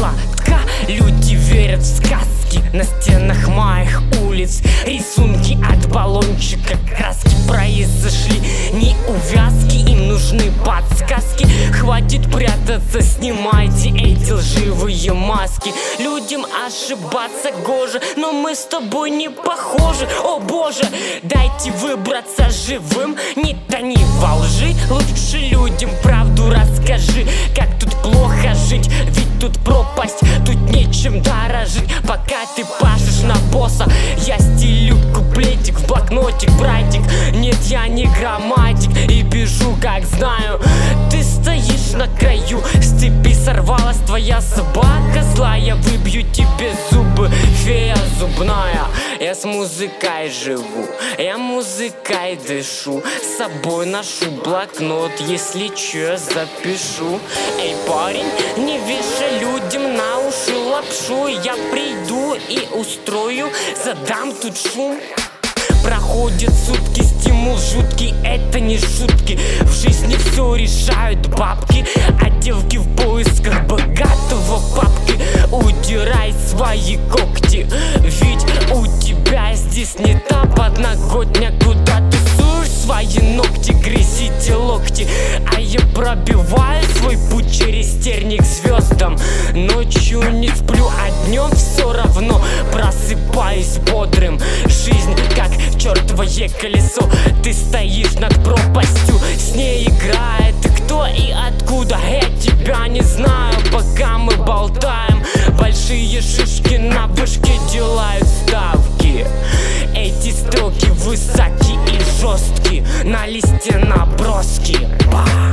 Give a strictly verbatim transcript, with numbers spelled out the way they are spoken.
сладко. Люди верят в сказки на стенах моих улиц. Рисунки от баллончика, краски произошли неувязки. Им нужны подсказки. Хватит прятаться, снимайте эти лживые маски. Людям ошибаться гоже, но мы с тобой не похожи. О боже, дайте выбраться живым, не тони во лжи. Лучше людям правду расскажи, как тут плохо жить, ведь тут пропасть, тут нечем дорожить. Пока ты пашешь на босса, я стелю куплетик в блокнотик, братик. Нет, я не грамматик и бежу, как знаю. Ты стоишь на краю, с цепи сорвалась твоя собака злая. Выбью тебе зубы, фея зубная. Я с музыкой живу, я музыкой дышу. С собой ношу блокнот, если чё, запишу. Эй, парень, не вешай людям на уши лапшу. Я приду и устрою, задам тут шум. Проходят сутки, стимул жуткий, это не шутки. В жизни все решают бабки, а девки в поисках богатого папки. Удирай свои когти, ведь у тебя здесь не та подноготня, куда ты суешь свои ногти, грызите локти. А я пробиваю свой путь через терник к звездам. Ночью не сплю, а днем все равно просыпаюсь бодрым. Жизнь как чертовое колесо, ты стоишь над пропастью, с ней играет. И кто и откуда, я тебя не знаю. Пока мы болтаем, большие шишки на вышке делают ставки. Эти строки высоки и жесткие, на листе наброски. Ба!